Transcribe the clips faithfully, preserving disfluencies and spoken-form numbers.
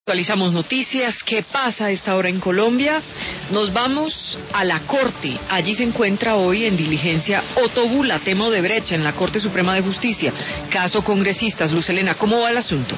Actualizamos noticias. ¿Qué pasa a esta hora en Colombia? Nos vamos a la Corte. Allí se encuentra hoy en diligencia Otto Bula, tema Odebrecht, en la Corte Suprema de Justicia. Caso congresistas. Luz Helena, ¿cómo va el asunto?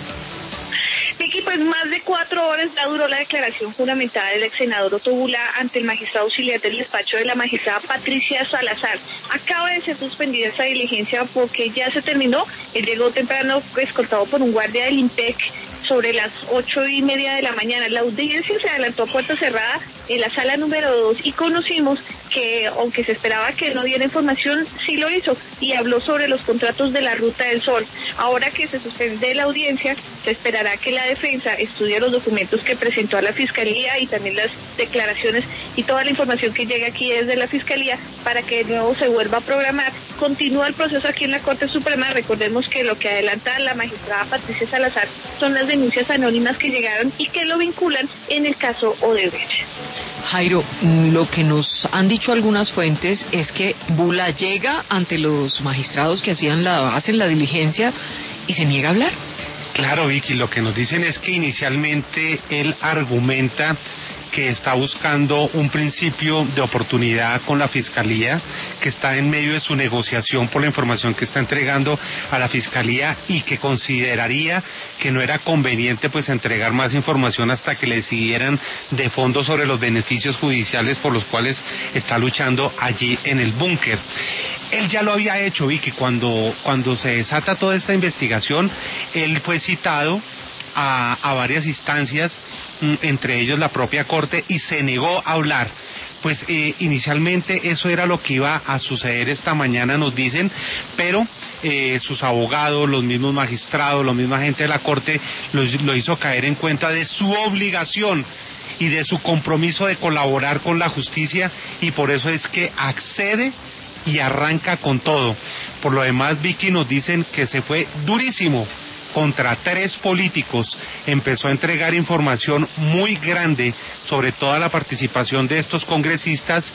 Vicky, pues más de cuatro horas ya duró la declaración juramentada del ex senador Otto Bula ante el magistrado auxiliar del despacho de la magistrada Patricia Salazar. Acaba de ser suspendida esa diligencia porque ya se terminó. Él llegó temprano escoltado por un guardia del IMPEC sobre las ocho y media de la mañana. La audiencia se adelantó a puerta cerrada en la sala número dos y conocimos que, aunque se esperaba que no diera información, sí lo hizo y habló sobre los contratos de la Ruta del Sol. Ahora que se suspende la audiencia, se esperará que la defensa estudie los documentos que presentó a la Fiscalía y también las declaraciones y toda la información que llega aquí desde la Fiscalía para que de nuevo se vuelva a programar. Continúa el proceso aquí en la Corte Suprema. Recordemos que lo que adelanta la magistrada Patricia Salazar son las denuncias anónimas que llegaron y que lo vinculan en el caso Odebrecht. Jairo, lo que nos han dicho algunas fuentes es que Bula llega ante los magistrados que hacían la, hacen la diligencia y se niega a hablar. Claro, Vicky, lo que nos dicen es que inicialmente él argumenta que está buscando un principio de oportunidad con la Fiscalía, que está en medio de su negociación por la información que está entregando a la Fiscalía y que consideraría que no era conveniente pues entregar más información hasta que le decidieran de fondo sobre los beneficios judiciales por los cuales está luchando allí en el búnker. Él ya lo había hecho, Vicky, cuando, cuando se desata toda esta investigación, él fue citado A, a varias instancias, entre ellos la propia Corte, y se negó a hablar. Pues eh, inicialmente eso era lo que iba a suceder esta mañana, nos dicen, pero eh, sus abogados, los mismos magistrados, la misma gente de la Corte lo, lo hizo caer en cuenta de su obligación y de su compromiso de colaborar con la justicia, y por eso es que accede y arranca con todo. Por lo demás, Vicky, nos dicen que se fue durísimo contra tres políticos, empezó a entregar información muy grande sobre toda la participación de estos congresistas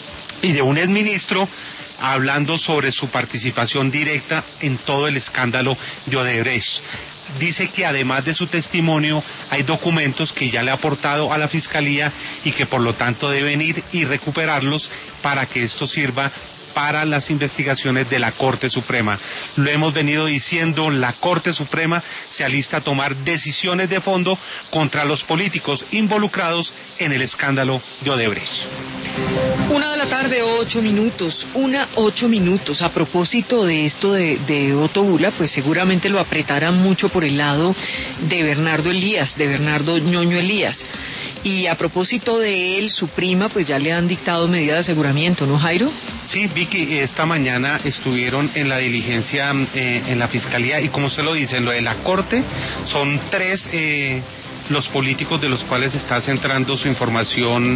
y de un exministro, hablando sobre su participación directa en todo el escándalo de Odebrecht. Dice que además de su testimonio hay documentos que ya le ha aportado a la Fiscalía y que por lo tanto deben ir y recuperarlos para que esto sirva para las investigaciones de la Corte Suprema. Lo hemos venido diciendo, la Corte Suprema se alista a tomar decisiones de fondo contra los políticos involucrados en el escándalo de Odebrecht. Una de la tarde, ocho minutos, una, ocho minutos. A propósito de esto de, de Otto Bula, pues seguramente lo apretarán mucho por el lado de Bernardo Elías, de Bernardo Ñoño Elías. Y a propósito de él, su prima, pues ya le han dictado medida de aseguramiento, ¿no, Jairo? Sí, Vicky, esta mañana estuvieron en la diligencia eh, en la Fiscalía y como usted lo dice, en lo de la Corte, son tres eh, los políticos de los cuales está centrando su información.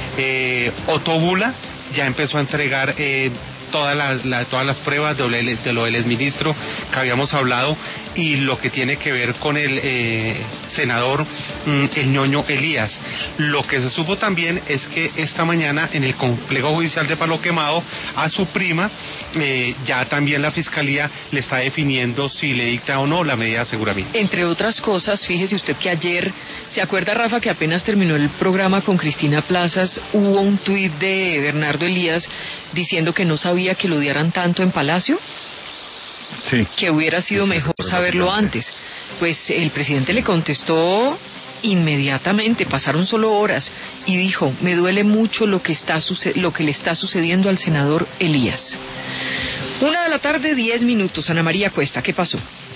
eh, Otto Bula ya empezó a entregar eh, todas las, la, todas las pruebas de lo, de lo del exministro que habíamos hablado y lo que tiene que ver con el eh, senador mm, el Ñoño Elías. Lo que se supo también es que esta mañana en el complejo judicial de Palo Quemado a su prima eh, ya también la Fiscalía le está definiendo si le dicta o no la medida de aseguramiento. Entre otras cosas, fíjese usted que ayer, ¿se acuerda, Rafa, que apenas terminó el programa con Cristina Plazas, hubo un tuit de Bernardo Elías diciendo que no sabía que lo odiaran tanto en Palacio? Sí. Que hubiera sido sí, mejor saberlo antes. Pues el presidente le contestó inmediatamente, pasaron solo horas, y dijo, me duele mucho lo que, está lo que le está sucediendo al senador Elías. Una de la tarde, diez minutos. Ana María Cuesta, ¿qué pasó?